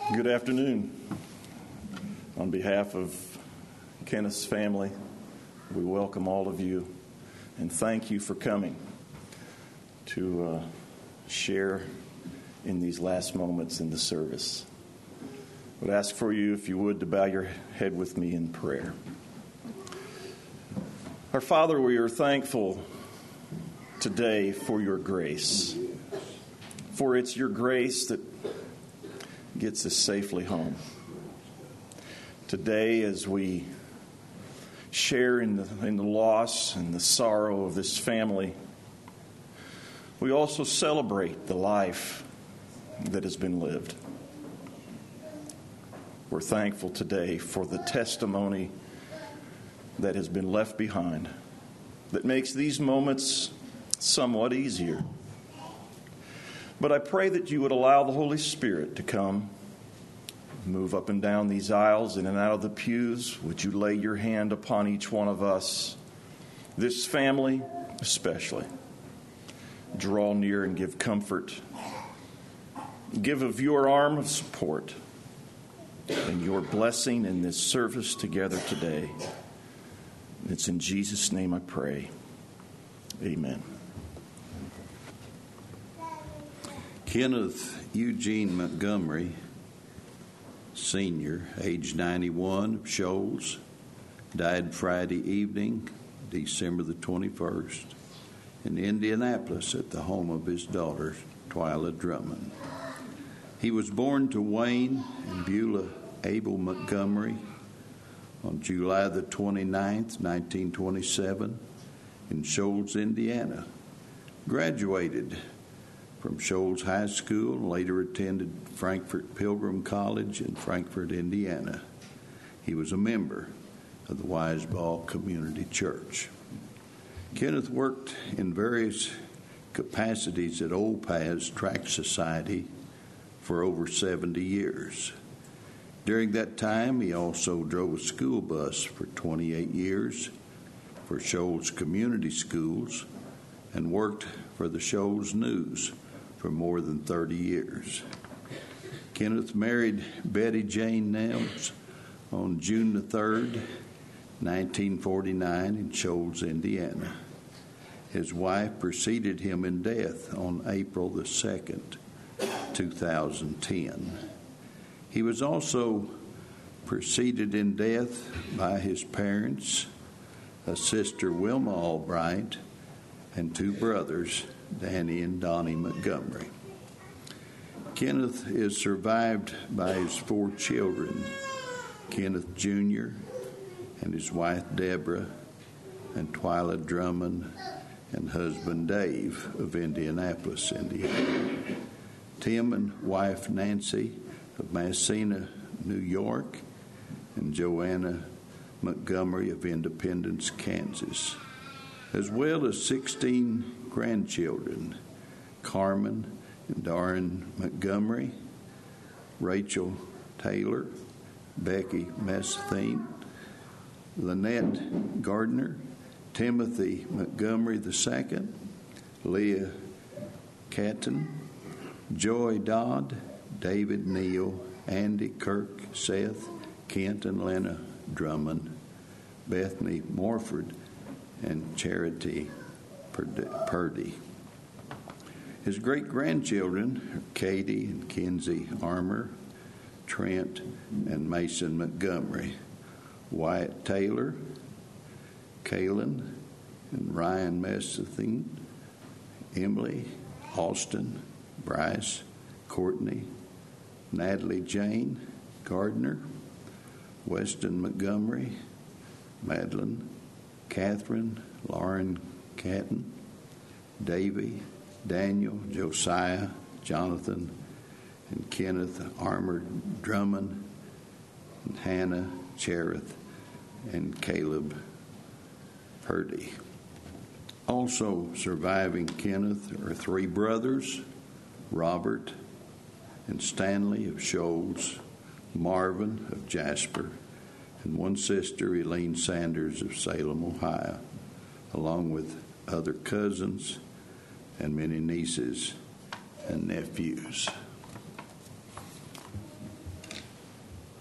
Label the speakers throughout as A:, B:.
A: Good afternoon. On behalf of Kenneth's family, we welcome all of you and thank you for coming to share in these last moments in the service. I would ask for you, if you would, to bow your head with me in prayer. Our Father, we are thankful today for your grace, for it's your grace that gets us safely home. Today, as we share in the loss and the sorrow of this family, we also celebrate the life that has been lived. We're thankful today for the testimony that has been left behind that makes these moments somewhat easier. But I pray that you would allow the Holy Spirit to come, move up and down these aisles, in and out of the pews. Would you lay your hand upon each one of us, this family especially. Draw near and give comfort. Give of your arm of support and your blessing in this service together today. It's in Jesus' name I pray. Amen.
B: Kenneth Eugene Montgomery, Sr., age 91, of Shoals, died Friday evening, December the 21st, in Indianapolis at the home of his daughter, Twyla Drummond. He was born to Wayne and Beulah Abel Montgomery on July the 29th, 1927, in Shoals, Indiana. Graduated from Shoals High School and later attended Frankfort Pilgrim College in Frankfort, Indiana. He was a member of the Wiseball Community Church. Kenneth worked in various capacities at Old Paths Tract Society for over 70 years. During that time, he also drove a school bus for 28 years for Shoals Community Schools and worked for the Shoals News for more than 30 years. Kenneth married Betty Jane Nelms on June the 3rd, 1949 in Shoals, Indiana. His wife preceded him in death on April the 2nd, 2010. He was also preceded in death by his parents, a sister, Wilma Albright, and two brothers, Danny and Donnie Montgomery. Kenneth is survived by his four children, Kenneth Jr. and his wife Deborah, and Twyla Drummond and husband Dave of Indianapolis, Indiana. Tim and wife Nancy of Massena, New York, and Joanna Montgomery of Independence, Kansas, as well as 16 grandchildren, Carmen and Darren Montgomery, Rachel Taylor, Becky Messthine, Lynette Gardner, Timothy Montgomery II, Leah Catton, Joy Dodd, David Neal, Andy Kirk, Seth, Kent and Lena Drummond, Bethany Morford, and Charity Purdy. His great-grandchildren are Katie and Kinsey Armour, Trent and Mason Montgomery, Wyatt Taylor, Kaylin and Ryan Messthine, Emily, Austin, Bryce, Courtney, Natalie Jane Gardner, Weston Montgomery, Madeline, Catherine, Lauren Catton, Davy, Daniel, Josiah, Jonathan, and Kenneth Armour Drummond, and Hannah Cherith, and Caleb Purdy. Also surviving Kenneth are three brothers, Robert and Stanley of Shoals, Marvin of Jasper, and one sister, Elaine Sanders of Salem, Ohio, along with other cousins and many nieces and nephews.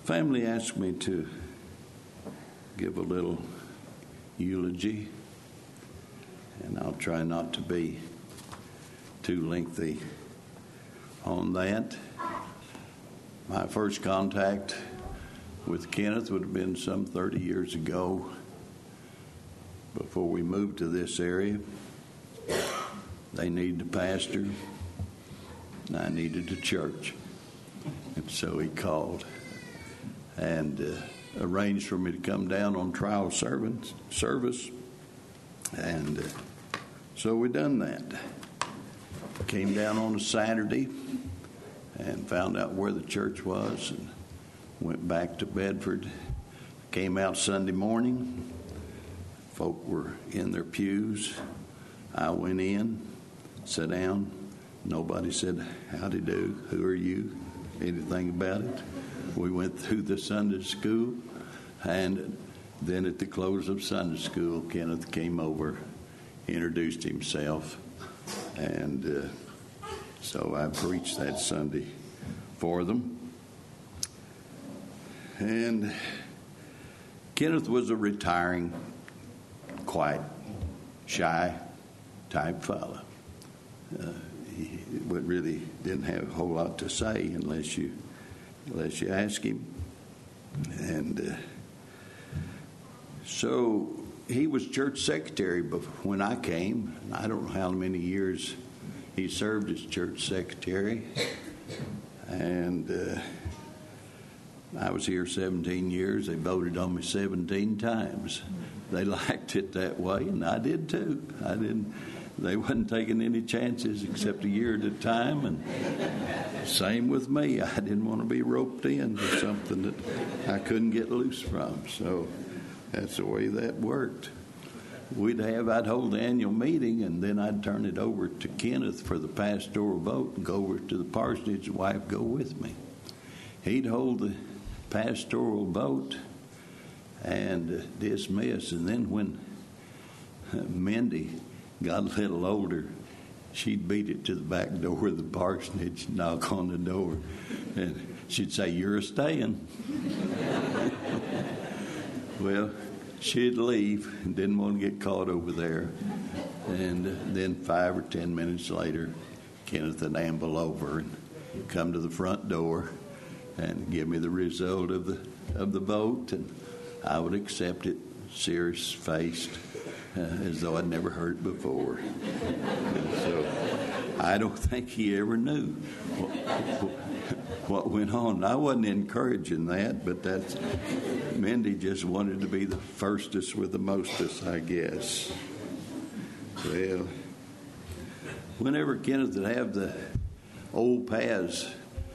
B: family asked me to give a little eulogy, and I'll try not to be too lengthy on that. My first contact with Kenneth would have been some 30 years ago, before we moved to this area. They needed a pastor, and I needed a church. And so he called and arranged for me to come down on trial service. And so we done that. Came down on a Saturday and found out where the church was and went back to Bedford. Came out Sunday morning. Folk were in their pews. I went in, sat down. Nobody said, "Howdy do, who are you?" Anything about it. We went through the Sunday school, and then at the close of Sunday school, Kenneth came over, introduced himself, and so I preached that Sunday for them. And Kenneth was a retiring, quiet, shy type fellow. He really didn't have a whole lot to say unless you ask him. And so he was church secretary when I came. I don't know how many years he served as church secretary. And I was here 17 years. They voted on me 17 times. They liked it that way, and I did too. They wasn't taking any chances except a year at a time, and same with me. I didn't want to be roped into something that I couldn't get loose from. So that's the way that worked. I'd hold the annual meeting, and then I'd turn it over to Kenneth for the pastoral vote and go over to the parsonage. The wife go with me. He'd hold the pastoral vote and dismiss, and then when Mindy got a little older, she'd beat it to the back door of the parsonage, knock on the door, and she'd say, "You're a staying." Well, she'd leave and didn't want to get caught over there. And then 5 or 10 minutes later, Kenneth would amble over and come to the front door and give me the result of the vote, and I would accept it serious-faced, as though I'd never heard it before. And so I don't think he ever knew what went on. I wasn't encouraging that, but Mindy just wanted to be the firstest with the mostest, I guess. Well, whenever Kenneth would have the Old Paths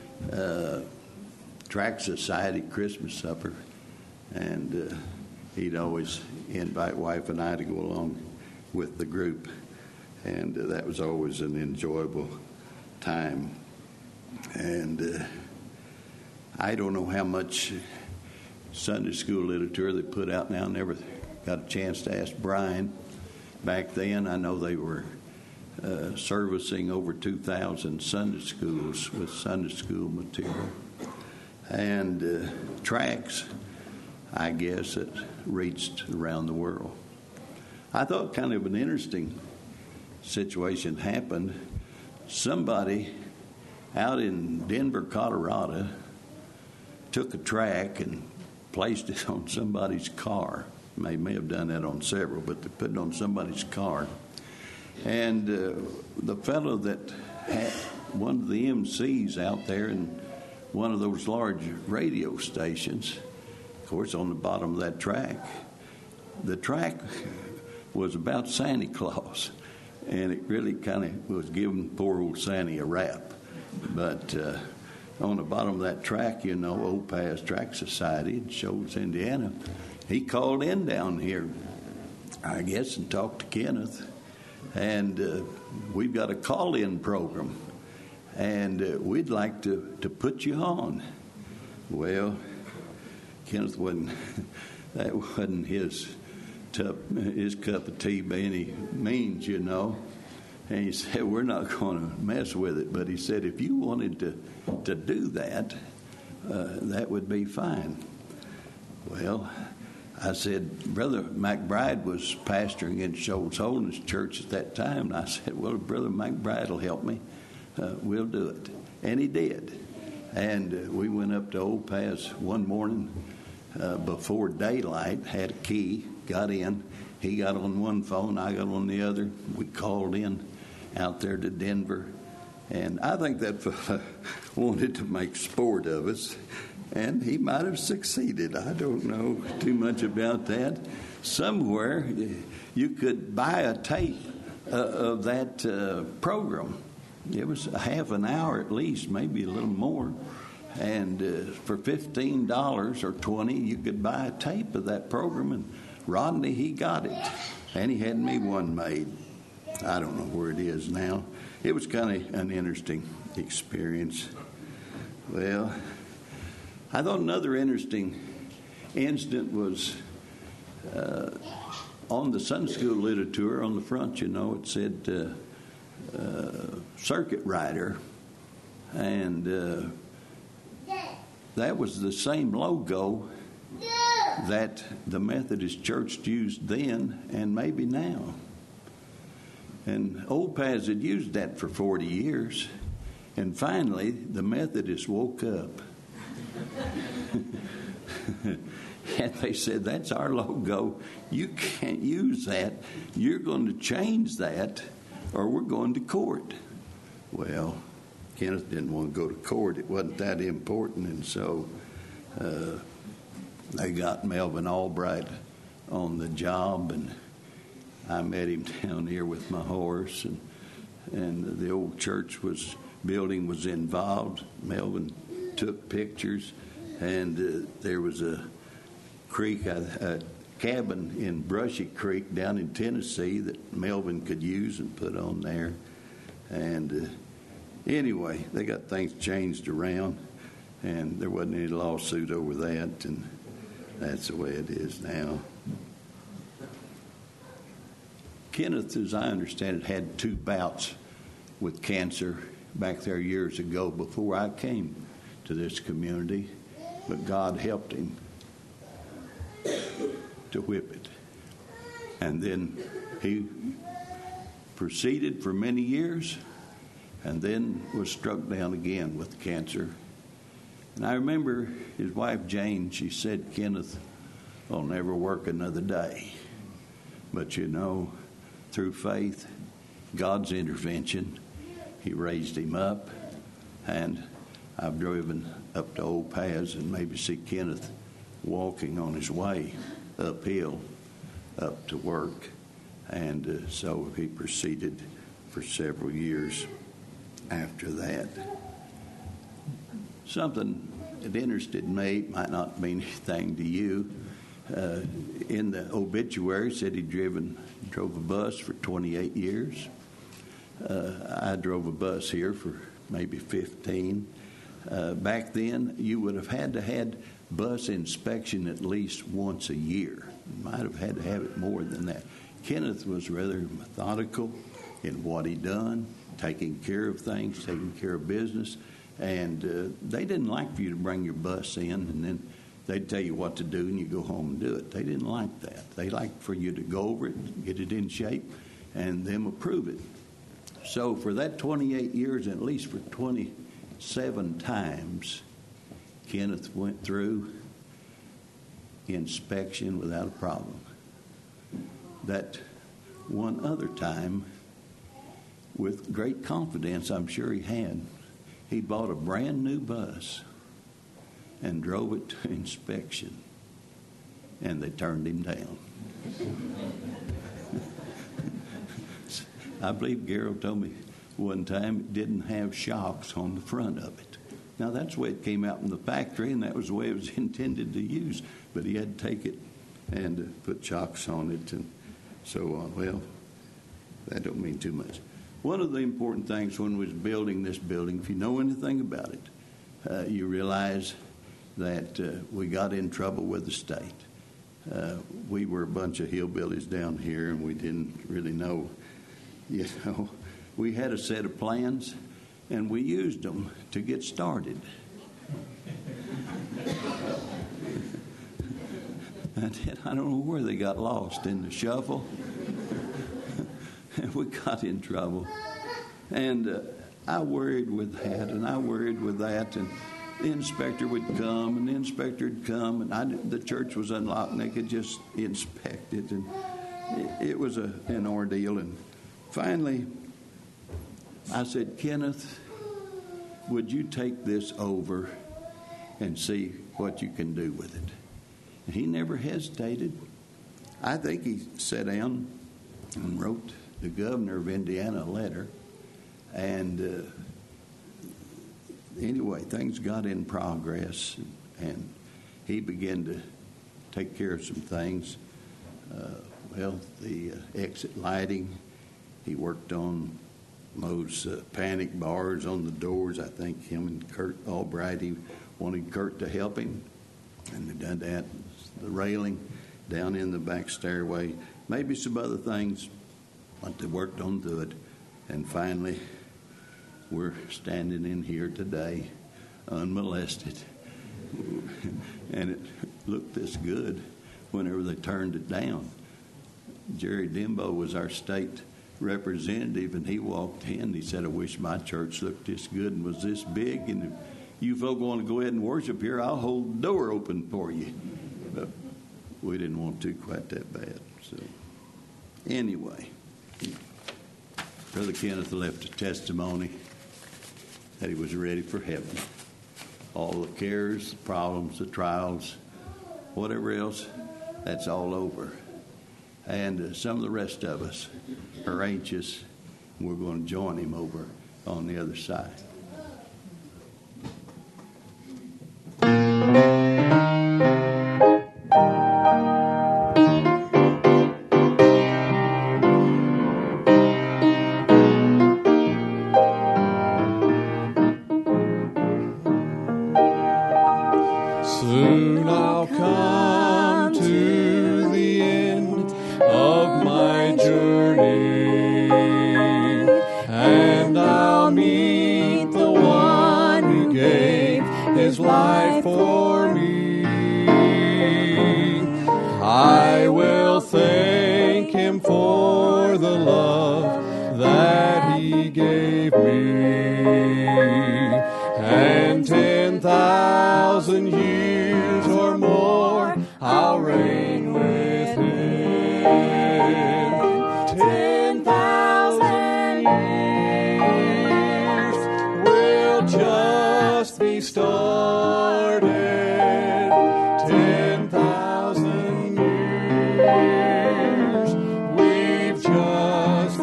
B: Tract Society Christmas supper, and he'd always invite wife and I to go along with the group, and that was always an enjoyable time. And I don't know how much Sunday school literature they put out now. Never got a chance to ask Brian. Back then, I know they were servicing over 2,000 Sunday schools with Sunday school material. And tracts, I guess, that reached around the world. I thought kind of an interesting situation happened. Somebody out in Denver, Colorado, took a tract and placed it on somebody's car. They may have done that on several, but they put it on somebody's car. And the fellow that had one of the MCs out there in one of those large radio stations, of course, on the bottom of that tract, the tract was about Santa Claus, and it really kind of was giving poor old Santa a rap. But on the bottom of that tract, Old Paths Tract Society in Shoals, Indiana, he called in down here, I guess, and talked to Kenneth. And we've got a call-in program, and we'd like to put you on. Well, Kenneth that wasn't his cup of tea by any means, And he said, "We're not going to mess with it." But he said, if you wanted to do that, that would be fine. Well, I said, Brother McBride was pastoring in Shoals Holiness Church at that time, and I said, well, Brother McBride will help me. We'll do it. And he did. And we went up to Old Pass one morning before daylight, had a key, got in. He got on one phone, I got on the other. We called in out there to Denver. And I think that fella wanted to make sport of us. And he might have succeeded. I don't know too much about that. Somewhere you could buy a tape of that program. It was a half an hour at least, maybe a little more. And for $15 or $20, you could buy a tape of that program. And Rodney, he got it. And he had me one made. I don't know where it is now. It was kind of an interesting experience. Well, I thought another interesting incident was on the Sunday school literature on the front, it said circuit rider. And that was the same logo that the Methodist Church used then and maybe now. And Old Paths had used that for 40 years. And finally, the Methodists woke up. And they said, that's our logo. You can't use that. You're going to change that or we're going to court. Well, Kenneth didn't want to go to court. It wasn't that important. And so they got Melvin Albright on the job, and I met him down here with my horse, and the old church building was involved. Melvin took pictures, and there was a creek, a cabin in Brushy Creek down in Tennessee that Melvin could use and put on there. And anyway, they got things changed around, and there wasn't any lawsuit over that, and that's the way it is now. Kenneth, as I understand it, had 2 bouts with cancer back there years ago before I came to this community, but God helped him to whip it. And then he proceeded for many years and then was struck down again with cancer. And I remember his wife Jane, she said, Kenneth will never work another day. But through faith, God's intervention, he raised him up. And I've driven up to Old Paths and maybe see Kenneth walking on his way uphill up to work. And so he proceeded for several years after that. Something that interested me, might not mean anything to you. In the obituary, said he drove a bus for 28 years. I drove a bus here for maybe 15. Back then, you would have had to had bus inspection at least once a year. You might have had to have it more than that. Kenneth was rather methodical in what he done, taking care of things, taking care of business. And they didn't like for you to bring your bus in and then they'd tell you what to do and you go home and do it. They didn't like that. They liked for you to go over it, get it in shape, and them approve it. So for that 28 years, at least for 27 times, Kenneth went through inspection without a problem. That one other time, with great confidence, I'm sure he had, he bought a brand new bus and drove it to inspection, and they turned him down. I believe Gerald told me one time it didn't have shocks on the front of it. Now, that's the way it came out in the factory, and that was the way it was intended to use, but he had to take it and put shocks on it and so on. Well, that don't mean too much. One of the important things when we was building this building, if you know anything about it, you realize that we got in trouble with the state. We were a bunch of hillbillies down here, and we didn't really know, we had a set of plans, and we used them to get started. I don't know where they got lost in the shuffle. We got in trouble. And I worried with that, and I worried with that, and the inspector would come, and the inspector would come, and the church was unlocked, and they could just inspect it, and it was an ordeal. And finally, I said, Kenneth, would you take this over and see what you can do with it? And he never hesitated. I think he sat down and wrote the governor of Indiana a letter. And anyway, things got in progress, and he began to take care of some things. The exit lighting, he worked on those panic bars on the doors. I think him and Kurt Albright, he wanted Kurt to help him, and they done that. The railing down in the back stairway, maybe some other things, but they worked on to it. And finally, we're standing in here today, unmolested. And it looked this good whenever they turned it down. Jerry Dimbo was our state representative, and he walked in. He said, I wish my church looked this good and was this big, and if you folk want to go ahead and worship here, I'll hold the door open for you. But we didn't want to quite that bad. So anyway, Brother Kenneth left a testimony that he was ready for heaven. All the cares, the problems, the trials, whatever else, that's all over. And some of the rest of us are anxious. We're going to join him over on the other side.
C: Soon I'll come to the end of my journey, and I'll meet the one who gave his life for me. I will thank him for the love that he gave me, and 10,000 years or more I'll reign with him. 10,000 years will just be started. 10,000 years we've just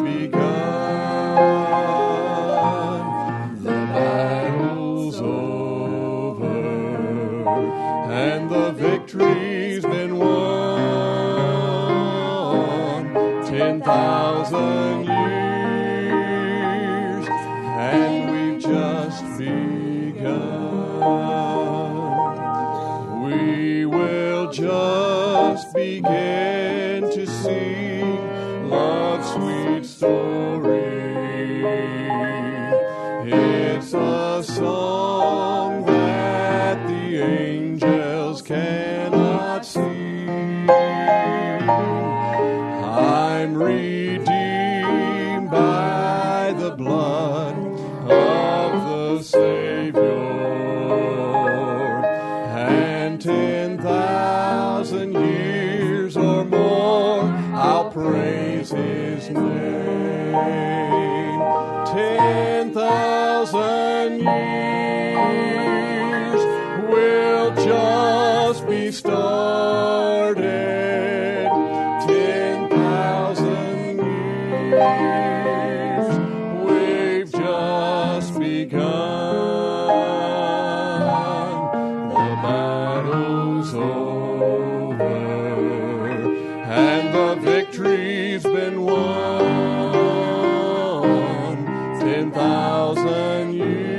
C: begun. The battle's over and the victory's been won. 10,000 years and we've just begun. We will just begin to sing love's sweet story. It's a song that the angels cannot sing. I'm redeemed by the blood of the Savior, and 10,000 years or more I'll praise his name. 10,000 years will just be started. 10,000 years we've just begun. The battle's over and the victory's been won. 10,000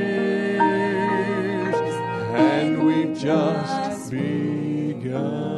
C: years and we've just begun.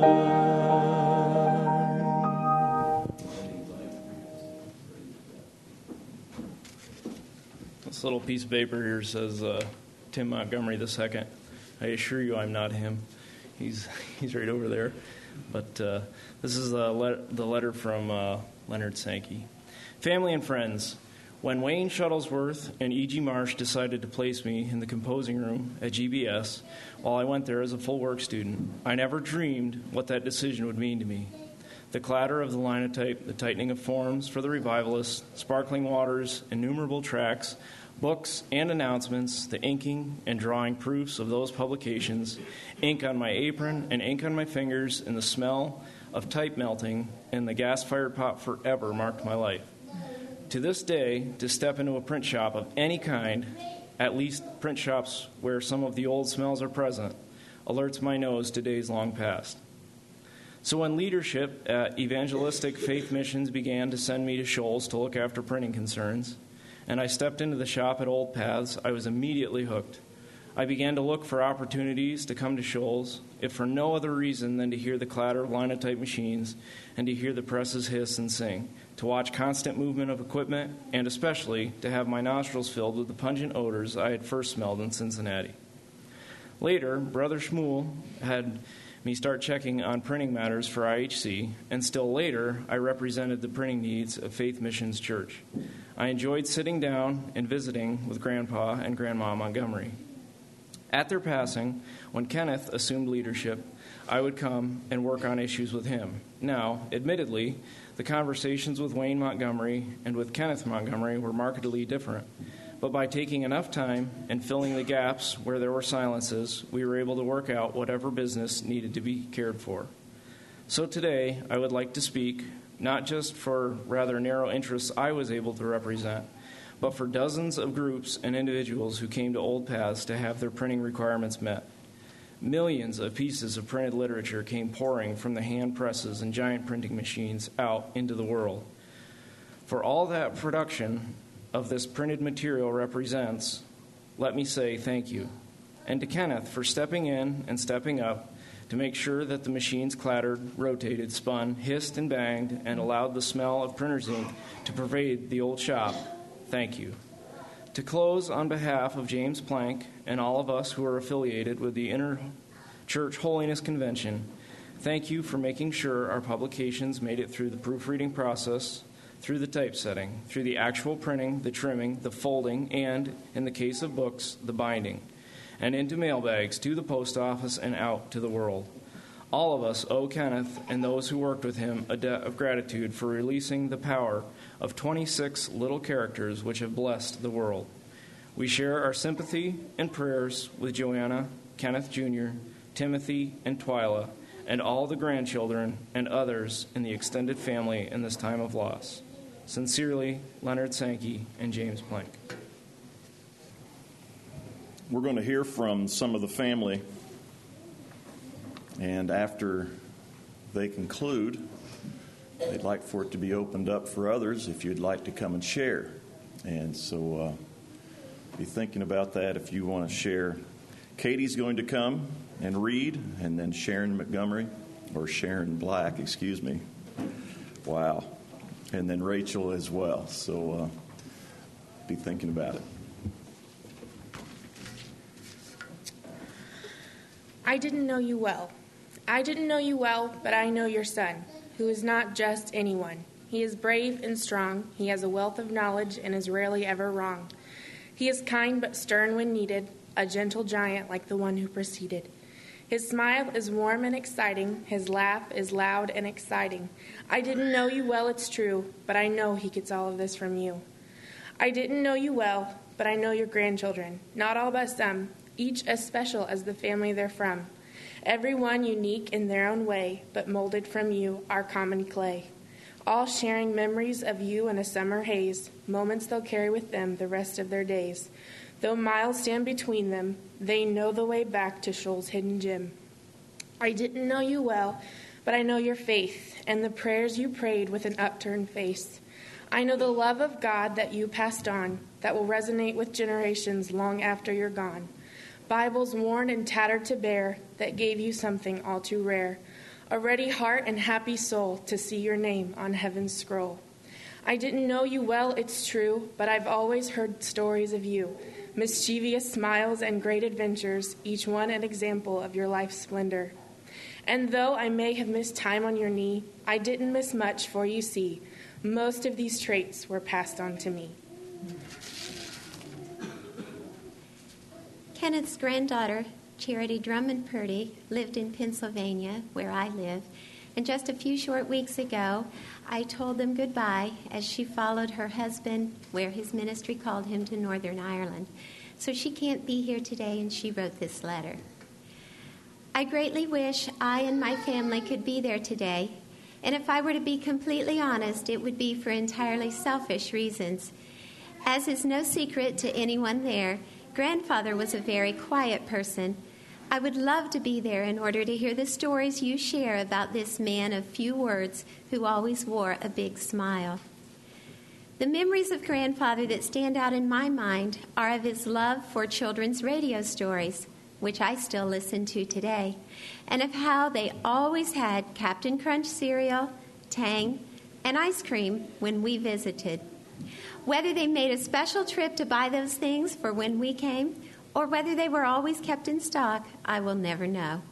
D: This little piece of paper here says, Tim Montgomery II, I assure you I'm not him. He's right over there. But this is the letter from Leonard Sankey. Family and friends, when Wayne Shuttlesworth and E.G. Marsh decided to place me in the composing room at GBS while I went there as a full work student, I never dreamed what that decision would mean to me. The clatter of the linotype, the tightening of forms for the revivalists, sparkling waters, innumerable tracks, books and announcements, the inking and drawing proofs of those publications, ink on my apron and ink on my fingers, and the smell of type melting and the gas-fired pot forever marked my life. To this day, to step into a print shop of any kind, at least print shops where some of the old smells are present, alerts my nose to days long past. So when leadership at Evangelistic Faith Missions began to send me to Shoals to look after printing concerns, and I stepped into the shop at Old Paths, I was immediately hooked. I began to look for opportunities to come to Shoals, if for no other reason than to hear the clatter of linotype machines and to hear the presses hiss and sing, to watch constant movement of equipment, and especially to have my nostrils filled with the pungent odors I had first smelled in Cincinnati. Later, Brother Shmuel had me start checking on printing matters for IHC, and still later, I represented the printing needs of Faith Missions Church. I enjoyed sitting down and visiting with Grandpa and Grandma Montgomery. At their passing, when Kenneth assumed leadership, I would come and work on issues with him. Now, admittedly, the conversations with Wayne Montgomery and with Kenneth Montgomery were markedly different. But by taking enough time and filling the gaps where there were silences, we were able to work out whatever business needed to be cared for. So today, I would like to speak, not just for rather narrow interests I was able to represent, but for dozens of groups and individuals who came to Old Paths to have their printing requirements met. Millions of pieces of printed literature came pouring from the hand presses and giant printing machines out into the world. For all that production of this printed material represents, let me say thank you. And to Kenneth for stepping in and stepping up to make sure that the machines clattered, rotated, spun, hissed, and banged, and allowed the smell of printer's ink to pervade the old shop. Thank you. To close, on behalf of James Plank and all of us who are affiliated with the Inter-Church Holiness Convention, thank you for making sure our publications made it through the proofreading process, through the typesetting, through the actual printing, the trimming, the folding, and, in the case of books, the binding, and into mailbags to the post office and out to the world. All of us owe Kenneth and those who worked with him a debt of gratitude for releasing the power of 26 little characters which have blessed the world. We share our sympathy and prayers with Joanna, Kenneth Jr., Timothy, and Twyla, and all the grandchildren and others in the extended family in this time of loss. Sincerely, Leonard Sankey and James Plank.
A: We're going to hear from some of the family, and after they conclude, they'd like for it to be opened up for others if you'd like to come and share. And so be thinking about that if you want to share. Katie's going to come and read, and then Sharon Black, excuse me. Wow. And then Rachel as well. So be thinking about it.
E: I didn't know you well. I didn't know you well, but I know your son, who is not just anyone. He is brave and strong. He has a wealth of knowledge and is rarely ever wrong. He is kind but stern when needed, a gentle giant like the one who preceded. His smile is warm and exciting. His laugh is loud and exciting. I didn't know you well, it's true, but I know he gets all of this from you. I didn't know you well, but I know your grandchildren, not all but some, each as special as the family they're from. Every one unique in their own way, but molded from you, our common clay. All sharing memories of you in a summer haze, moments they'll carry with them the rest of their days. Though miles stand between them, they know the way back to Shoals' hidden gem. I didn't know you well, but I know your faith and the prayers you prayed with an upturned face. I know the love of God that you passed on that will resonate with generations long after you're gone. Bibles worn and tattered to bear that gave you something all too rare. A ready heart and happy soul to see your name on heaven's scroll. I didn't know you well, it's true, but I've always heard stories of you. Mischievous smiles and great adventures, each one an example of your life's splendor. And though I may have missed time on your knee, I didn't miss much, for you see, most of these traits were passed on to me.
F: Kenneth's granddaughter, Charity Drummond Purdy, lived in Pennsylvania, where I live, and just a few short weeks ago, I told them goodbye as she followed her husband where his ministry called him to Northern Ireland. So she can't be here today, and she wrote this letter. I greatly wish I and my family could be there today, and if I were to be completely honest, it would be for entirely selfish reasons. As is no secret to anyone there, Grandfather was a very quiet person. I would love to be there in order to hear the stories you share about this man of few words who always wore a big smile. The memories of Grandfather that stand out in my mind are of his love for children's radio stories, which I still listen to today, and of how they always had Captain Crunch cereal, Tang, and ice cream when we visited. Whether they made a special trip to buy those things for when we came, or whether they were always kept in stock, I will never know.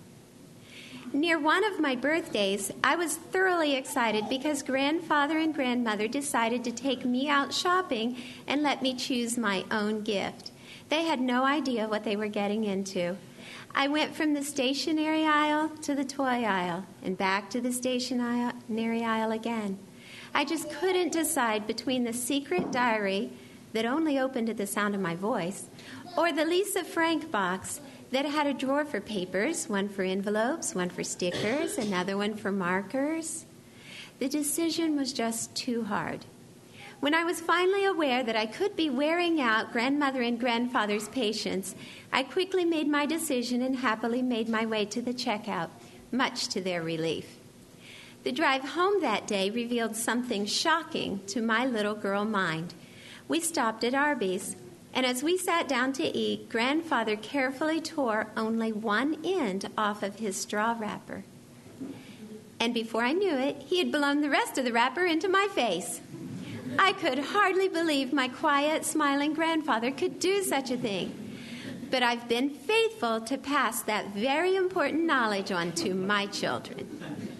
F: Near one of my birthdays, I was thoroughly excited because Grandfather and Grandmother decided to take me out shopping and let me choose my own gift. They had no idea what they were getting into. I went from the stationery aisle to the toy aisle and back to the stationery aisle again. I just couldn't decide between the secret diary that only opened at the sound of my voice or the Lisa Frank box that had a drawer for papers, one for envelopes, one for stickers, another one for markers. The decision was just too hard. When I was finally aware that I could be wearing out Grandmother and Grandfather's patience, I quickly made my decision and happily made my way to the checkout, much to their relief. The drive home that day revealed something shocking to my little girl mind. We stopped at Arby's, and as we sat down to eat, Grandfather carefully tore only one end off of his straw wrapper. And before I knew it, he had blown the rest of the wrapper into my face. I could hardly believe my quiet, smiling grandfather could do such a thing. But I've been faithful to pass that very important knowledge on to my children.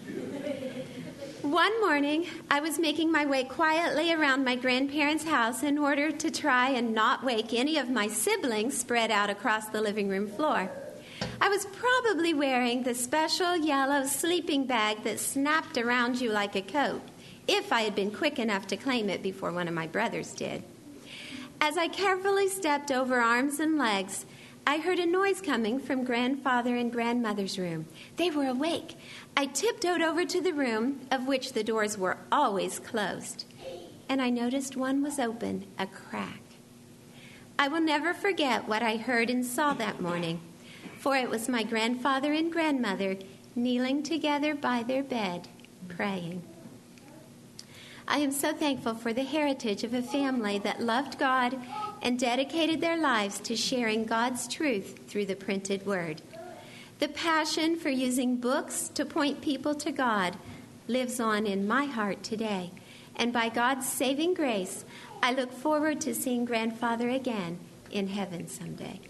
F: One morning, I was making my way quietly around my grandparents' house in order to try and not wake any of my siblings spread out across the living room floor. I was probably wearing the special yellow sleeping bag that snapped around you like a coat, if I had been quick enough to claim it before one of my brothers did. As I carefully stepped over arms and legs, I heard a noise coming from Grandfather and Grandmother's room. They were awake. I tiptoed over to the room, of which the doors were always closed, and I noticed one was open, a crack. I will never forget what I heard and saw that morning, for it was my grandfather and grandmother kneeling together by their bed, praying. I am so thankful for the heritage of a family that loved God and dedicated their lives to sharing God's truth through the printed word. The passion for using books to point people to God lives on in my heart today. And by God's saving grace, I look forward to seeing Grandfather again in heaven someday.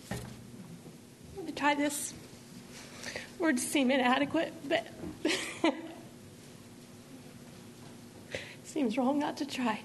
G: To try this. Words seem inadequate, but seems wrong not to try.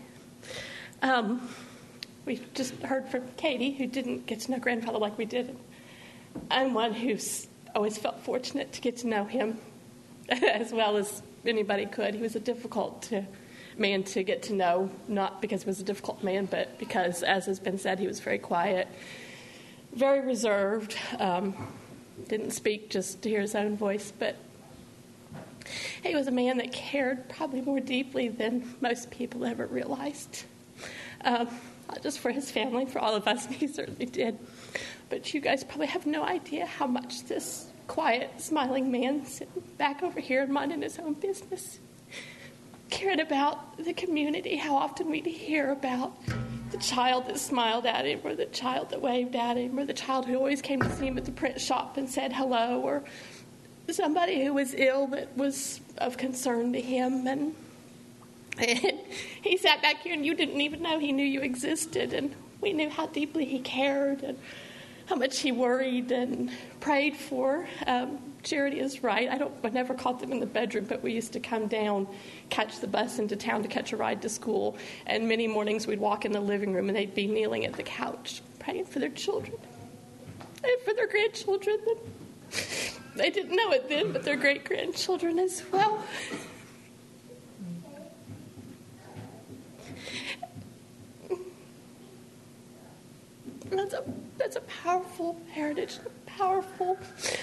G: We just heard from Katie, who didn't get to know Grandfather like we did. I'm one who's always felt fortunate to get to know him as well as anybody could. He was a difficult man to get to know, not because he was a difficult man, but because, as has been said, he was very quiet, very reserved, didn't speak just to hear his own voice, but he was a man that cared probably more deeply than most people ever realized. Not just for his family, for all of us, and he certainly did. But you guys probably have no idea how much this quiet, smiling man sitting back over here and minding his own business cared about the community, how often we'd hear about the child that smiled at him, or the child that waved at him, or the child who always came to see him at the print shop and said hello, or somebody who was ill that was of concern to him. And he sat back here and you didn't even know he knew you existed, and we knew how deeply he cared. And how much he worried and prayed for. Charity is right. I never caught them in the bedroom, but we used to come down, catch the bus into town to catch a ride to school. And many mornings we'd walk in the living room and they'd be kneeling at the couch, praying for their children and for their grandchildren. They didn't know it then, but their great-grandchildren as well. That's a powerful heritage, a powerful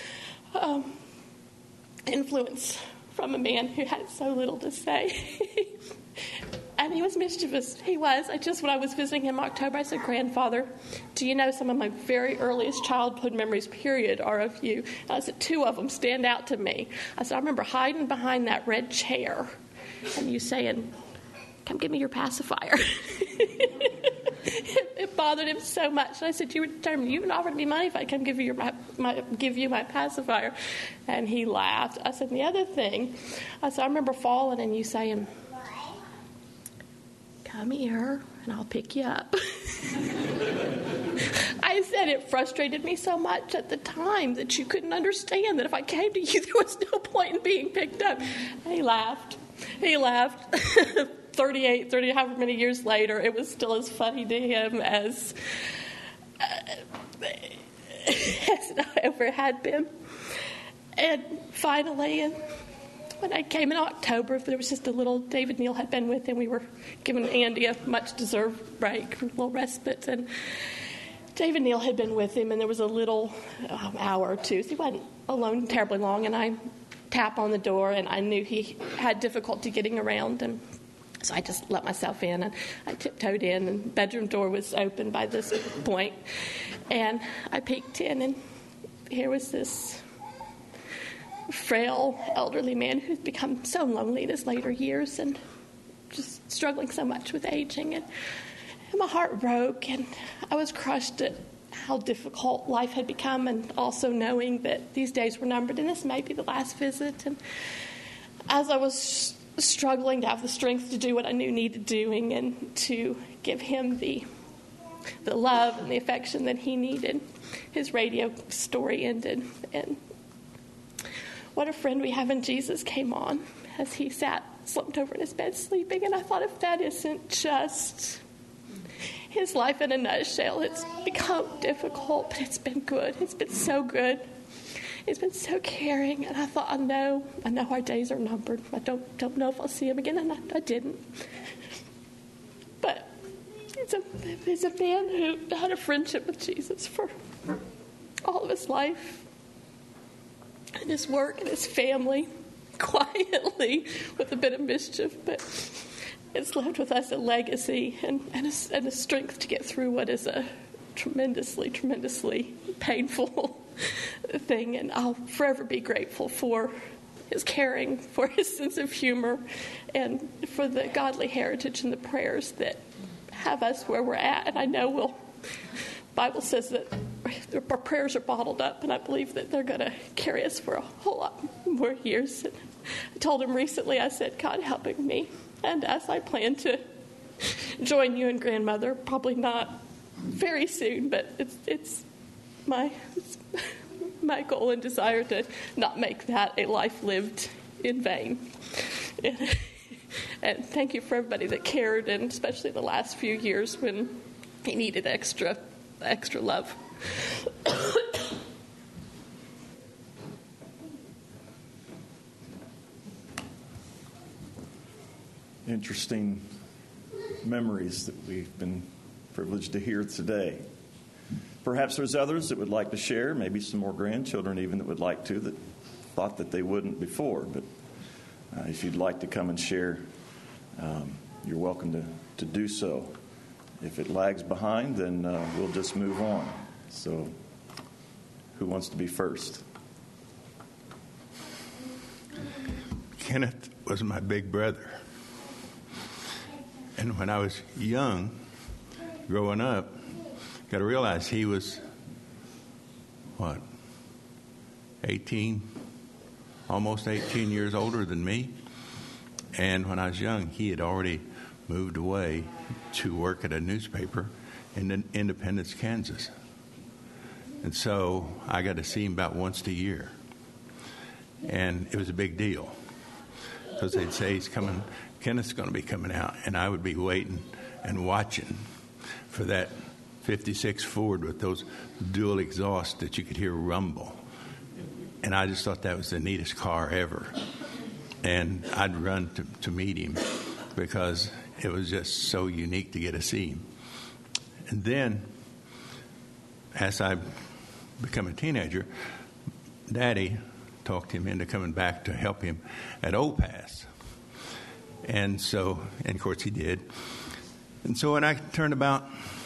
G: influence from a man who had so little to say. And he was mischievous. He was. When I was visiting him in October, I said, "Grandfather, do you know some of my very earliest childhood memories, period, are of you?" And I said, 2 of them stand out to me. I said, "I remember hiding behind that red chair and you saying, 'Come give me your pacifier.'" It bothered him so much. And I said, "You were determined. You even offered me money if I come give you my pacifier." And he laughed. I said, "The other thing," I said, "I remember falling and you saying, 'Come here and I'll pick you up.'" I said it frustrated me so much at the time that you couldn't understand that if I came to you, there was no point in being picked up. And he laughed. 30, however many years later, it was still as funny to him as it ever had been. And finally, when I came in October, there was just a little, David Neal had been with him. We were giving Andy a much-deserved break, a little respite. And David Neal had been with him, and there was a little hour or two. So he wasn't alone terribly long, and I tap on the door, and I knew he had difficulty getting around, and so I just let myself in, and I tiptoed in, and the bedroom door was open by this point. And I peeked in, and here was this frail, elderly man who's become so lonely in his later years and just struggling so much with aging. And my heart broke, and I was crushed at how difficult life had become, and also knowing that these days were numbered, and this may be the last visit. And as I was struggling to have the strength to do what I knew needed doing and to give him the love and the affection that he needed, his radio story ended. And What a Friend We Have in Jesus came on as he slumped over in his bed sleeping. And I thought, if that isn't just his life in a nutshell. It's become difficult, but it's been good. It's been so good. It's been so caring, and I thought, I know our days are numbered. I don't know if I'll see him again, and I didn't. But he's a man who had a friendship with Jesus for all of his life, and his work and his family, quietly with a bit of mischief, but it's left with us a legacy and a strength to get through what is a tremendously, tremendously painful thing. And I'll forever be grateful for his caring, for his sense of humor, and for the godly heritage and the prayers that have us where we're at. And I know Bible says that our prayers are bottled up, and I believe that they're going to carry us for a whole lot more years. And I told him recently, I said, God helping me and us, I plan to join you and grandmother, probably not very soon, but it's my goal and desire to not make that a life lived in vain. And thank you for everybody that cared, and especially the last few years when he needed extra love.
A: Interesting memories that we've been privileged to hear today. Perhaps there's others that would like to share, maybe some more grandchildren even that would like to, that thought that they wouldn't before. But if you'd like to come and share, you're welcome to do so. If it lags behind, then we'll just move on. So who wants to be first?
H: Kenneth was my big brother. And when I was young, growing up, got to realize he was, 18, almost 18 years older than me. And when I was young, he had already moved away to work at a newspaper in Independence, Kansas. And so I got to see him about once a year. And it was a big deal because they'd say he's coming, Kenneth's going to be coming out. And I would be waiting and watching for that 56 Ford with those dual exhausts that you could hear rumble. And I just thought that was the neatest car ever. And I'd run to meet him because it was just so unique to get to see him. And then, as I become a teenager, Daddy talked him into coming back to help him at Old Pass. And so, and of course he did. And so when I turned about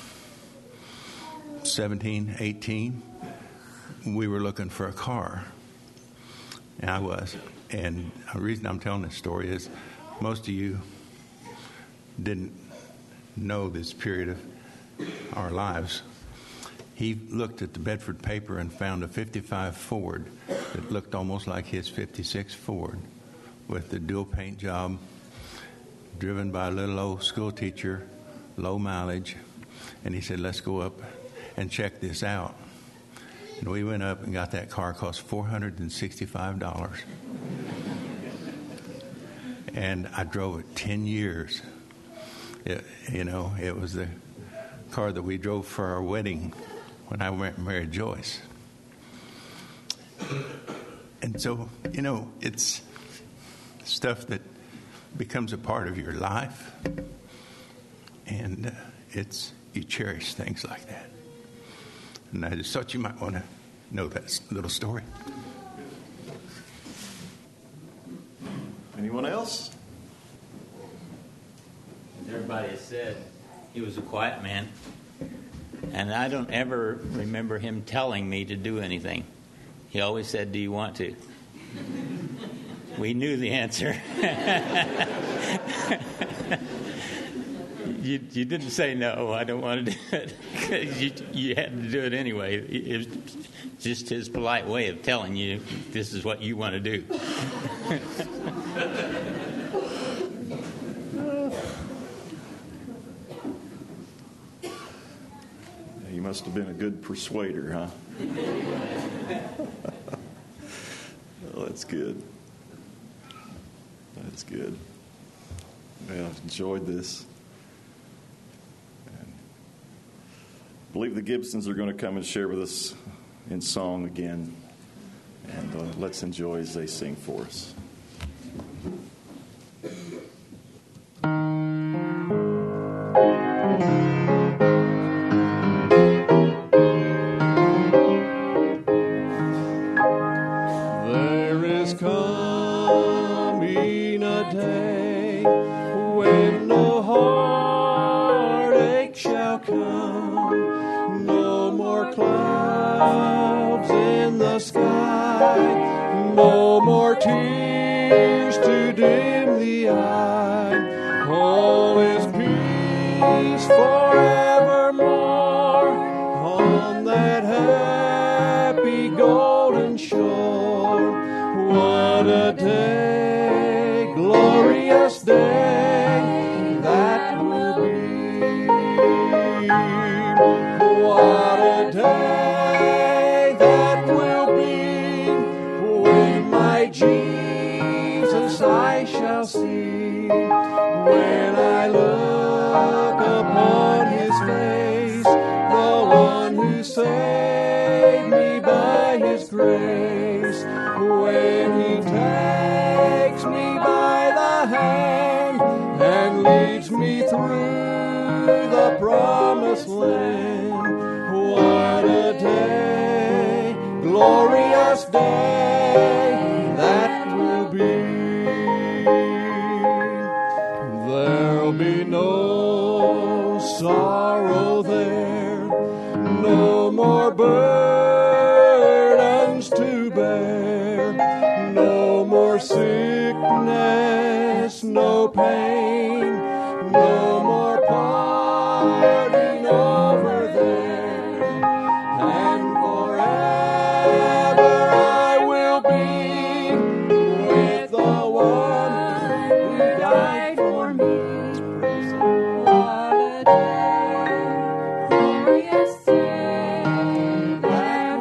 H: 17, 18, we were looking for a car. And I was. And the reason I'm telling this story is most of you didn't know this period of our lives. He looked at the Bedford paper and found a 55 Ford that looked almost like his 56 Ford with the dual paint job, driven by a little old school teacher, low mileage. And he said, let's go up and check this out. And we went up and got that car. It cost $465. And I drove it 10 years. It was the car that we drove for our wedding when I married Joyce. And so, it's stuff that becomes a part of your life. And you cherish things like that. And I just thought you might want to know that little story.
A: Anyone else?
I: Everybody has said he was a quiet man. And I don't ever remember him telling me to do anything. He always said, do you want to? We knew the answer. You didn't say, no, I don't want to do it. You had to do it anyway. It was just his polite way of telling you this is what you want to do.
A: He must have been a good persuader, huh? Well, that's good. That's good. Well, I've enjoyed this. I believe the Gibsons are going to come and share with us in song again. And let's enjoy as they sing for us.
C: There is coming a day when no heartache shall come. No more clouds in the sky, no more tears to dim the eye. All is peace forevermore on that happy golden shore. What a day, glorious day that will be. What a day that will be when my Jesus I shall see. When I look upon his face, the one who saved me by his grace. When he takes me by the hand and leads me through the promised land. What a day, glorious day that will be. There'll be no sorrow there, no more burdens to bear, no more sickness, no pain, no more parting over there, and forever I will be with the one who died for me. What a day, glorious day that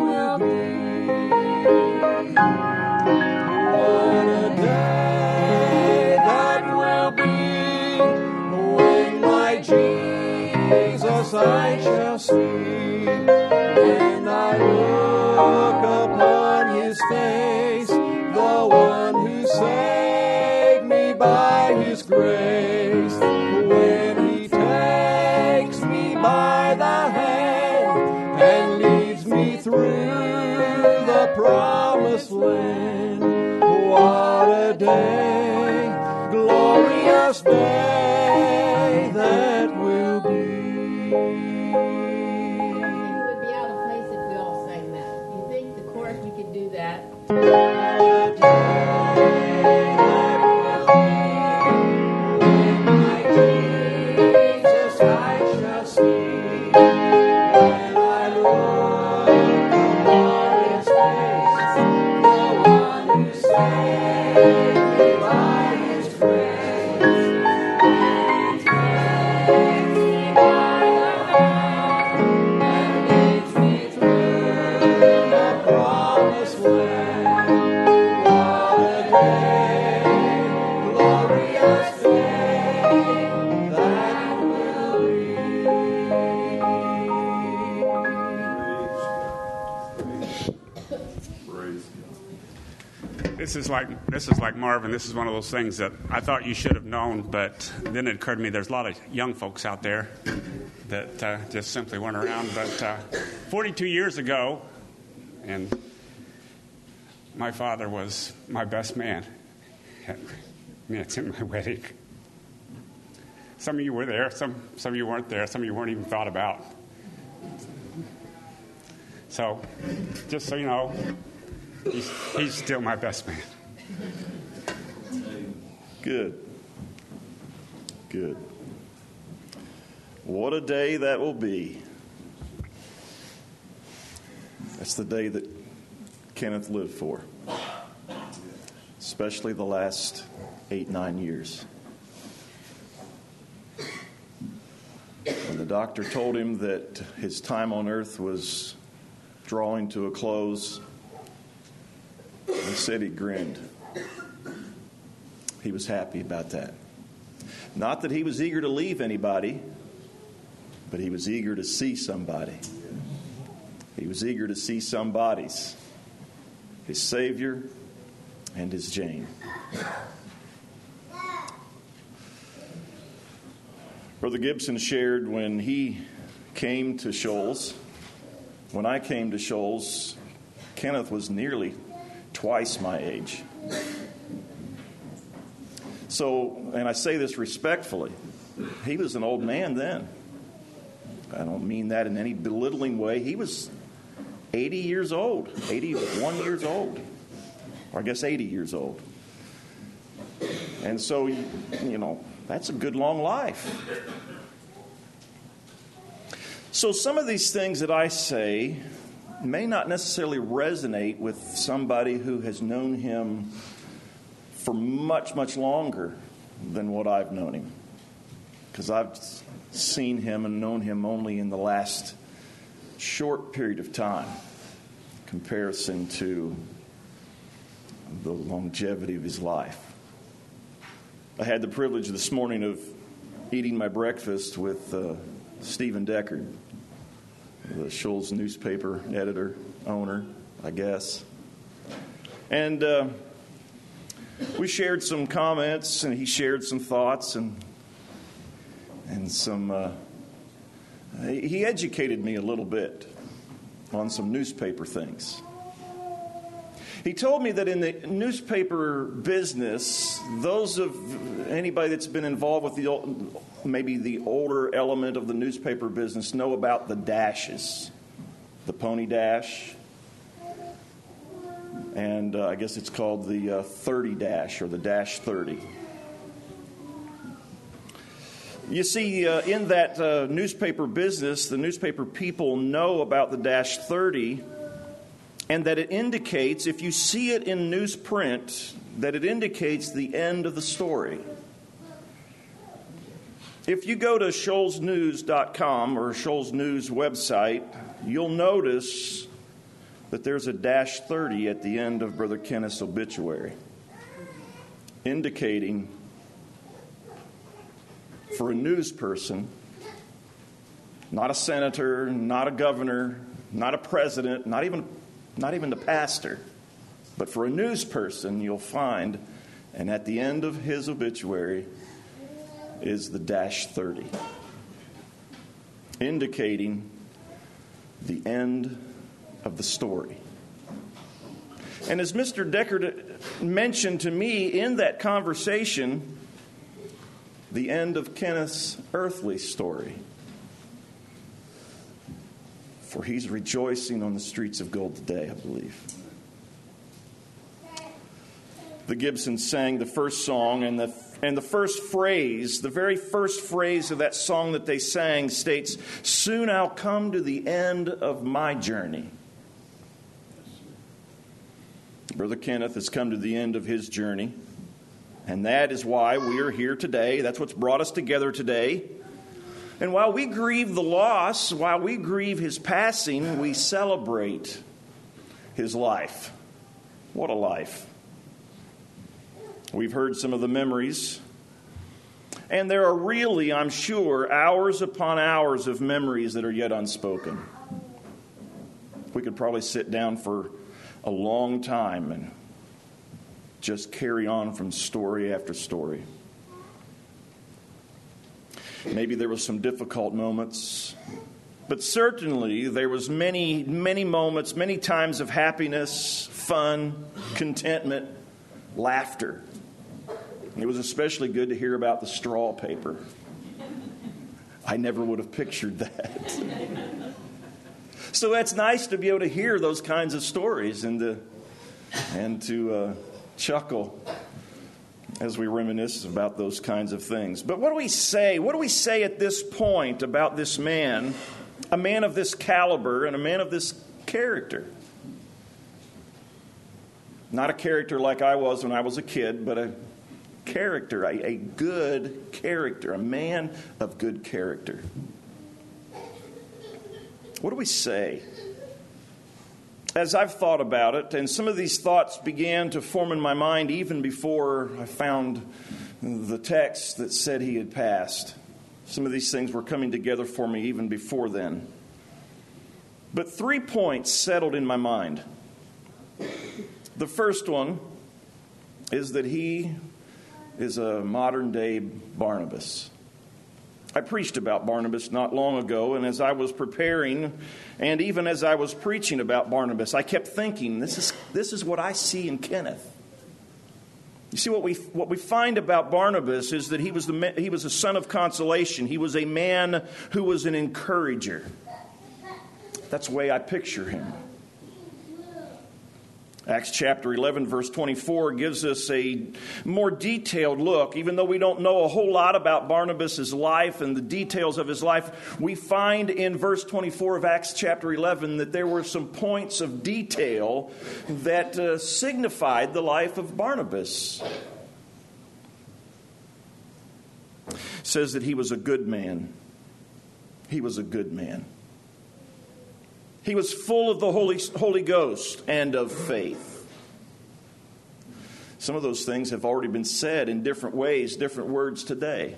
C: face, the one who saved me by his grace. When he takes me by the hand and leads me through the promised land. What a day, glorious day that will be.
J: It would be out of place if we all sang that. You think the chorus we could do that?
C: What a day that will be, when my Jesus I shall see. When I look upon his face, the one who saved me by his grace. And takes me by the hand and leads me through the promised land. What a day, glorious day that will be.
K: This is like Marvin. This is one of those things that I thought you should have known, but then it occurred to me there's a lot of young folks out there that just simply weren't around. But 42 years ago, and my father was my best man. It's in my wedding. Some of you were there. Some of you weren't there. Some of you weren't even thought about. So, just so you know, he's still my best man.
A: Good. Good. What a day that will be. That's the day that Kenneth lived for, especially the last 8-9 years. When the doctor told him that his time on earth was drawing to a close, he said he grinned. He was happy about that. Not that he was eager to leave anybody, but he was eager to see somebody. He was eager to see somebody's, his Savior and his Jane. Brother Gibson shared when he came to Shoals. When I came to Shoals, Kenneth was nearly twice my age. So, and I say this respectfully, he was an old man then. I don't mean that in any belittling way. He was 80 years old, 81 years old, or I guess 80 years old. And so, you know, that's a good long life. So some of these things that I say may not necessarily resonate with somebody who has known him for much, much longer than what I've known him. Because I've seen him and known him only in the last short period of time in comparison to the longevity of his life. I had the privilege this morning of eating my breakfast with Stephen Deckard, the Shoals newspaper editor, owner, I guess. And we shared some comments, and he shared some thoughts, and some. He educated me a little bit on some newspaper things. He told me that in the newspaper business, those of anybody that's been involved with maybe the older element of the newspaper business know about the dashes, the pony dash, and I guess it's called the 30 dash or the dash 30. You see, in that newspaper business, the newspaper people know about the dash 30, and that it indicates, if you see it in newsprint, that it indicates the end of the story. If you go to shoalsnews.com or Shoals News website, you'll notice that there's a dash 30 at the end of Brother Kenneth's obituary, indicating for a news person, not a senator, not a governor, not a president, not even the pastor, But for a news person, you'll find, and at the end of his obituary is the -30, indicating the end of the story. And as Mr. Deckard mentioned to me in that conversation, the end of Kenneth's earthly story. For he's rejoicing on the streets of gold today, I believe. The Gibsons sang the first song, and the first phrase, the very first phrase of that song that they sang states, "Soon I'll come to the end of my journey." Brother Kenneth has come to the end of his journey, and that is why we are here today. That's what's brought us together today. And while we grieve the loss, while we grieve his passing, we celebrate his life. What a life. We've heard some of the memories, and there are really, I'm sure, hours upon hours of memories that are yet unspoken. We could probably sit down for a long time and just carry on from story after story. Maybe there was some difficult moments, but certainly there was many, many moments, many times of happiness, fun, contentment, laughter. It was especially good to hear about the straw paper. I never would have pictured that. So that's nice to be able to hear those kinds of stories and to chuckle as we reminisce about those kinds of things. But what do we say? What do we say at this point about this man, a man of this caliber and a man of this character? Not a character like I was when I was a kid, but a character, a good character, a man of good character. What do we say? As I've thought about it, and some of these thoughts began to form in my mind even before I found the text that said he had passed. Some of these things were coming together for me even before then. But 3 points settled in my mind. The first one is that he is a modern-day Barnabas. I preached about Barnabas not long ago, and as I was preparing, and even as I was preaching about Barnabas, I kept thinking, this is what I see in Kenneth. You see, what we find about Barnabas is that he was a son of consolation. He was a man who was an encourager. That's the way I picture him. Acts chapter 11, verse 24 gives us a more detailed look. Even though we don't know a whole lot about Barnabas' life and the details of his life, we find in verse 24 of Acts chapter 11 that there were some points of detail that signified the life of Barnabas. It says that he was a good man. He was a good man. He was full of the Holy Ghost and of faith. Some of those things have already been said in different ways, different words today.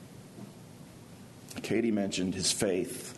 A: Katie mentioned his faith.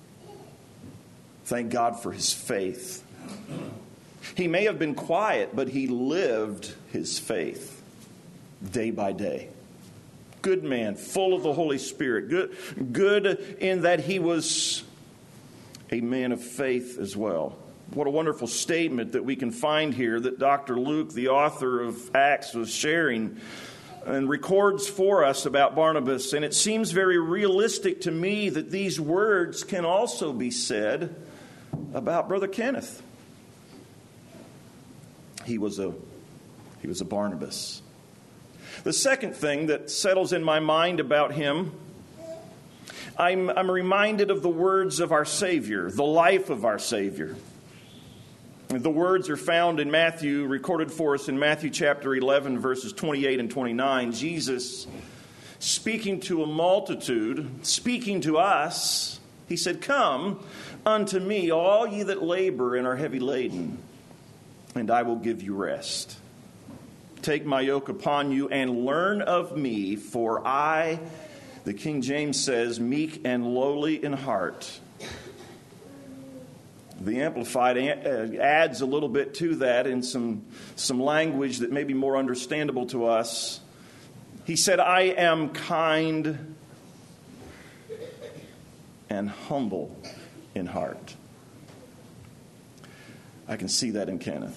A: Thank God for his faith. He may have been quiet, but he lived his faith day by day. Good man, full of the Holy Spirit. Good in that he was a man of faith as well. What a wonderful statement that we can find here that Dr. Luke, the author of Acts, was sharing and records for us about Barnabas. And it seems very realistic to me that these words can also be said about Brother Kenneth. He was a Barnabas. The second thing that settles in my mind about him, I'm reminded of the words of our Savior, the life of our Savior. The words are found in Matthew, recorded for us in Matthew chapter 11, verses 28 and 29. Jesus, speaking to a multitude, speaking to us, he said, "Come unto me, all ye that labor and are heavy laden, and I will give you rest. Take my yoke upon you and learn of me, for I," the King James says, "meek and lowly in heart." The Amplified adds a little bit to that in some language that may be more understandable to us. He said, I am kind and humble in heart. I can see that in Kenneth.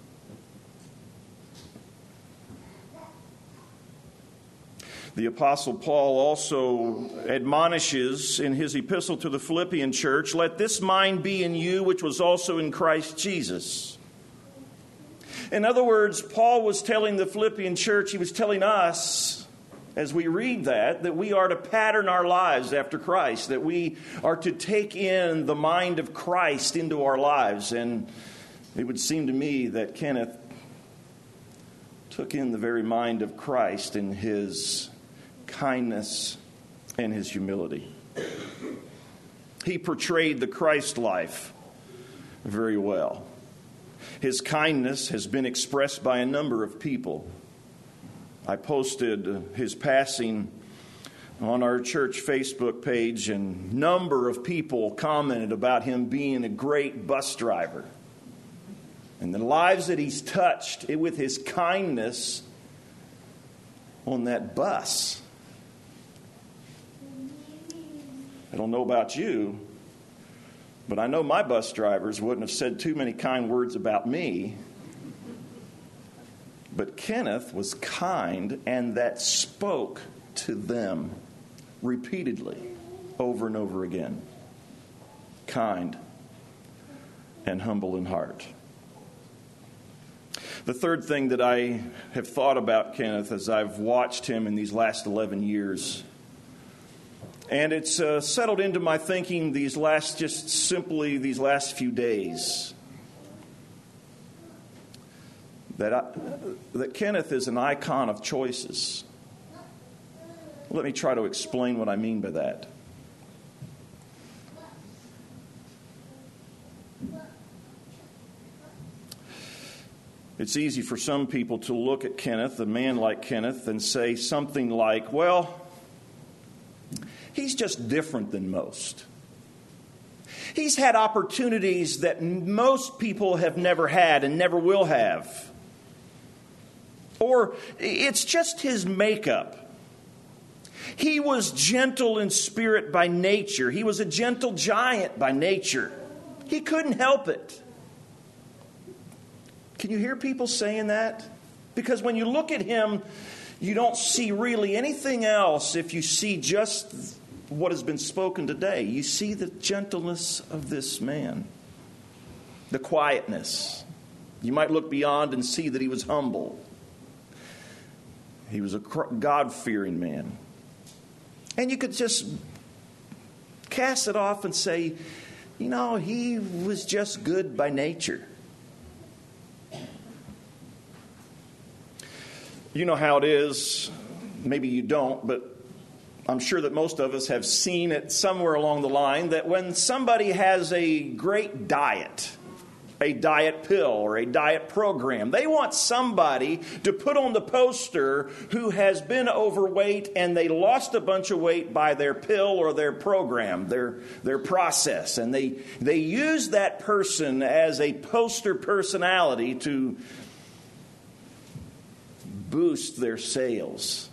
A: The Apostle Paul also admonishes in his epistle to the Philippian church, let this mind be in you which was also in Christ Jesus. In other words, Paul was telling the Philippian church, he was telling us, as we read that we are to pattern our lives after Christ, that we are to take in the mind of Christ into our lives. And it would seem to me that Kenneth took in the very mind of Christ in his kindness and his humility. He portrayed the Christ life very well. His kindness has been expressed by a number of people. I posted his passing on our church Facebook page, and a number of people commented about him being a great bus driver. And the lives that he's touched with his kindness on that bus. I don't know about you, but I know my bus drivers wouldn't have said too many kind words about me. But Kenneth was kind, and that spoke to them repeatedly, over and over again. Kind and humble in heart. The third thing that I have thought about Kenneth as I've watched him in these last 11 years, and it's settled into my thinking these last few days, that Kenneth is an icon of choices. Let me try to explain what I mean by that. It's easy for some people to look at Kenneth, a man like Kenneth, and say something like, well, he's just different than most. He's had opportunities that most people have never had and never will have. Or it's just his makeup. He was gentle in spirit by nature. He was a gentle giant by nature. He couldn't help it. Can you hear people saying that? Because when you look at him, you don't see really anything else if you see just what has been spoken today. You see the gentleness of this man, the quietness. You might look beyond and see that he was humble. He was a God-fearing man. And you could just cast it off and say, he was just good by nature. You know how it is, maybe you don't, but I'm sure that most of us have seen it somewhere along the line, that when somebody has a great diet, a diet pill or a diet program, they want somebody to put on the poster who has been overweight and they lost a bunch of weight by their pill or their program, their process. And they use that person as a poster personality to boost their sales.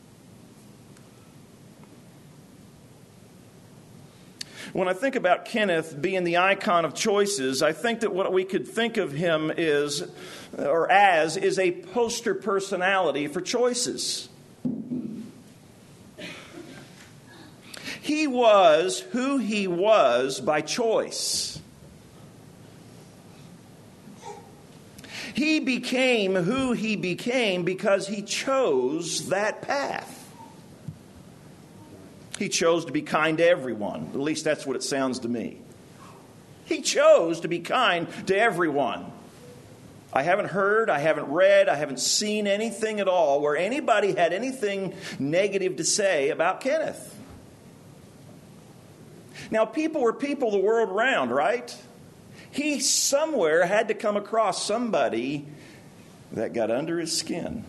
A: When I think about Kenneth being the icon of choices, I think that what we could think of him is a poster personality for choices. He was who he was by choice. He became who he became because he chose that path. He chose to be kind to everyone. At least that's what it sounds to me. He chose to be kind to everyone. I haven't heard, I haven't read, I haven't seen anything at all where anybody had anything negative to say about Kenneth. Now, people were people the world around, right? He somewhere had to come across somebody that got under his skin.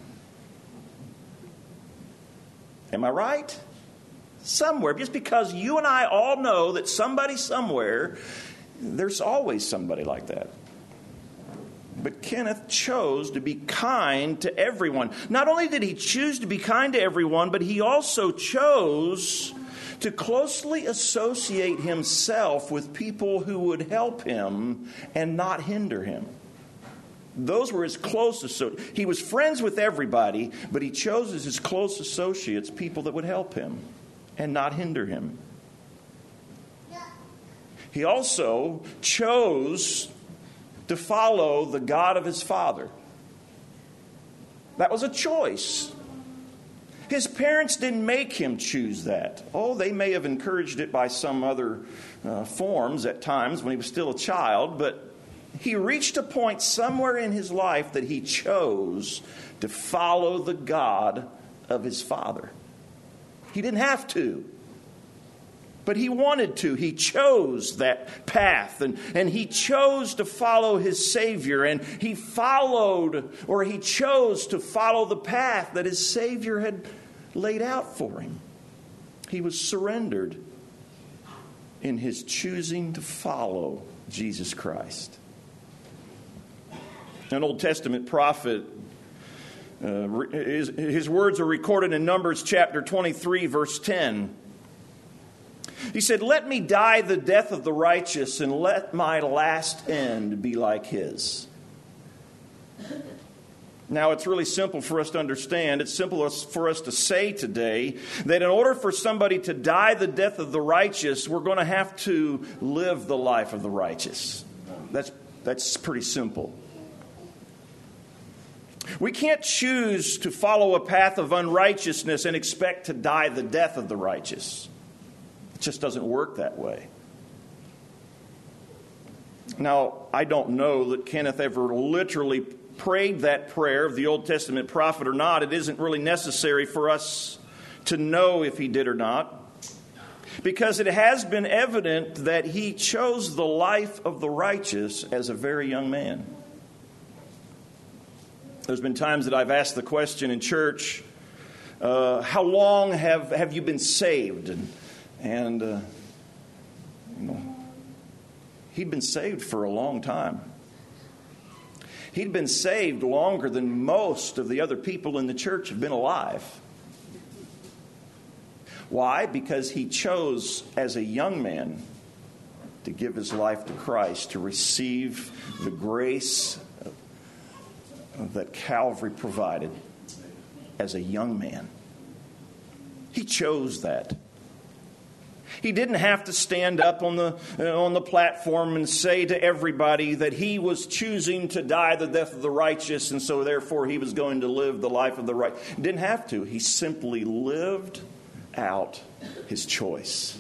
A: Am I right? Somewhere. Just because you and I all know that somebody somewhere There's always somebody like that. But Kenneth chose to be kind to everyone. Not only did he choose to be kind to everyone, but he also chose to closely associate himself with people who would help him and not hinder him. Those were his close associates. He was friends with everybody, but he chose as his close associates people that would help him and not hinder him. He also chose to follow the God of his father. That was a choice. His parents didn't make him choose that. Oh, they may have encouraged it by some other forms at times when he was still a child, but he reached a point somewhere in his life that he chose to follow the God of his father. He didn't have to, but he wanted to. He chose that path, and he chose to follow his Savior, and he chose to follow the path that his Savior had laid out for him. He was surrendered in his choosing to follow Jesus Christ. An Old Testament prophet, his words are recorded in Numbers chapter 23, verse 10. He said, "Let me die the death of the righteous, and let my last end be like his." Now, it's really simple for us to understand. It's simple for us to say today that in order for somebody to die the death of the righteous, we're going to have to live the life of the righteous. That's pretty simple. We can't choose to follow a path of unrighteousness and expect to die the death of the righteous. It just doesn't work that way. Now, I don't know that Kenneth ever literally prayed that prayer of the Old Testament prophet or not. It isn't really necessary for us to know if he did or not, because it has been evident that he chose the life of the righteous as a very young man. There's been times that I've asked the question in church, how long have you been saved? And he'd been saved for a long time. He'd been saved longer than most of the other people in the church have been alive. Why? Because he chose as a young man to give his life to Christ, to receive the grace that Calvary provided as a young man. He chose that. He didn't have to stand up on the platform and say to everybody that he was choosing to die the death of the righteous, and so therefore he was going to live the life of the right. He didn't have to. He simply lived out his choice.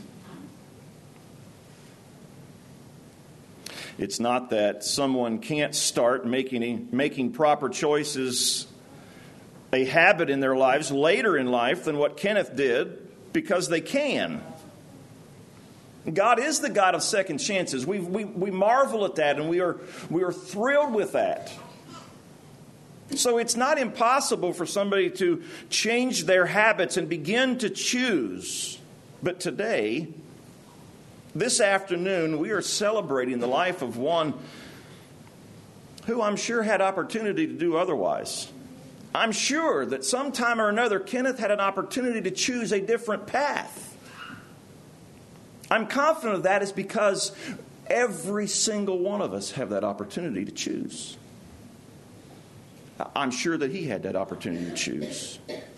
A: It's not that someone can't start making proper choices a habit in their lives later in life than what Kenneth did, because they can. God is the God of second chances. We marvel at that, and we are thrilled with that. So it's not impossible for somebody to change their habits and begin to choose. But today, this afternoon, we are celebrating the life of one who I'm sure had opportunity to do otherwise. I'm sure that sometime or another, Kenneth had an opportunity to choose a different path. I'm confident of that is because every single one of us have that opportunity to choose. I'm sure that he had that opportunity to choose.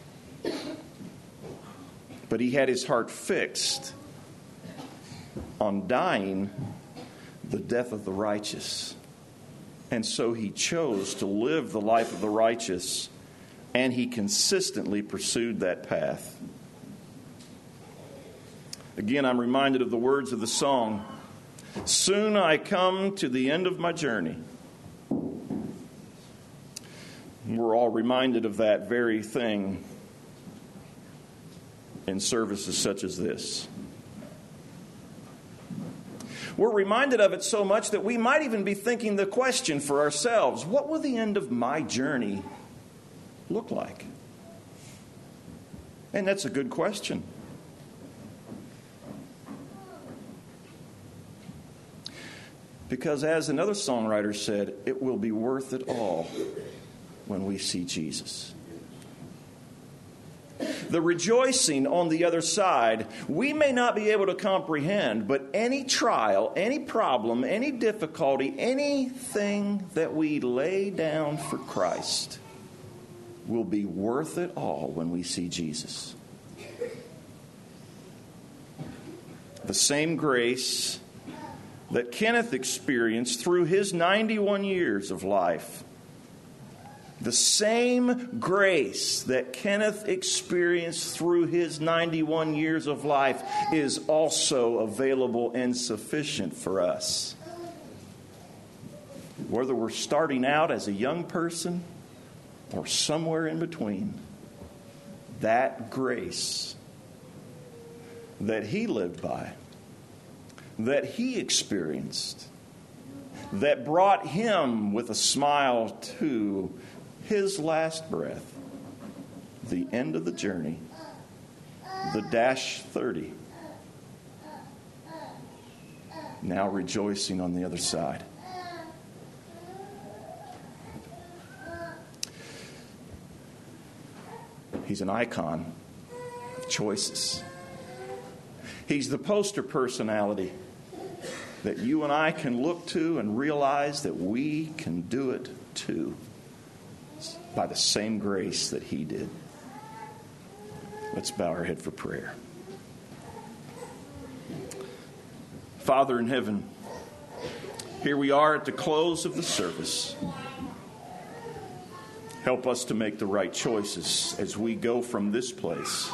A: But he had his heart fixed on dying the death of the righteous. And so he chose to live the life of the righteous, and he consistently pursued that path. Again, I'm reminded of the words of the song, "Soon I come to the end of my journey." We're all reminded of that very thing in services such as this. We're reminded of it so much that we might even be thinking the question for ourselves, what will the end of my journey look like? And that's a good Because as another songwriter said, it will be worth it all when we see Jesus. The rejoicing on the other side, we may not be able to comprehend, but any trial, any problem, any difficulty, anything that we lay down for Christ will be worth it all when we see Jesus. The same grace that Kenneth experienced through his 91 years of life, the same grace that Kenneth experienced through his 91 years of life is also available and sufficient for us. Whether we're starting out as a young person or somewhere in between, that grace that he lived by, that he experienced, that brought him with a smile to his last breath, the end of the journey, the -30, now rejoicing on the other side. He's an icon of choices. He's the poster personality that you and I can look to and realize that we can do it too, by the same grace that he did. Let's bow our head for prayer. Father in heaven, here we are at the close of the service. Help us to make the right choices as we go from this place.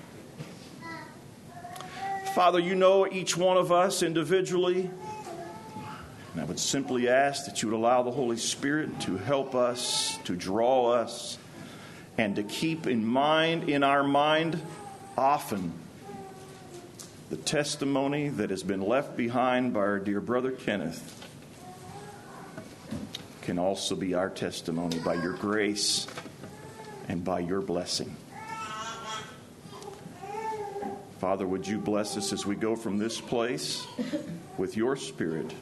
A: Father, you know each one of us individually. And I would simply ask that you would allow the Holy Spirit to help us, to draw us, and to keep in our mind, often the testimony that has been left behind by our dear brother Kenneth can also be our testimony by your grace and by your blessing. Father, would you bless us as we go from this place with your Spirit?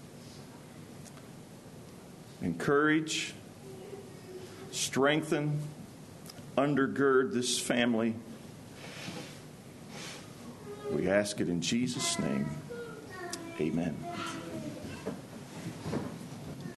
A: Encourage, strengthen, undergird this family. We ask it in Jesus' name. Amen.